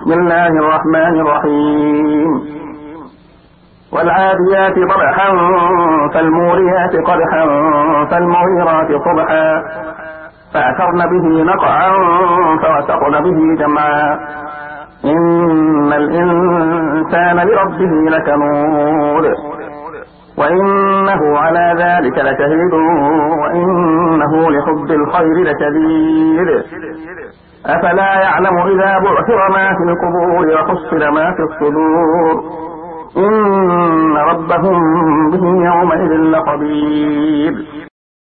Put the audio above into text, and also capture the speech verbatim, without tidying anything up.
بسم الله الرحمن الرحيم والعاديات ضبحا فالموريات قدحا فالمغيرات صبحا فأثرن به نقعا فوسطن به جمعا إن الإنسان لربه لكنود وإنه على ذلك لشهيد وإنه لحب الخير لشديد أفلا يعلم إذا بعثر ما في القبور وحصل ما في الصدور إن ربهم به يومئذ لخبير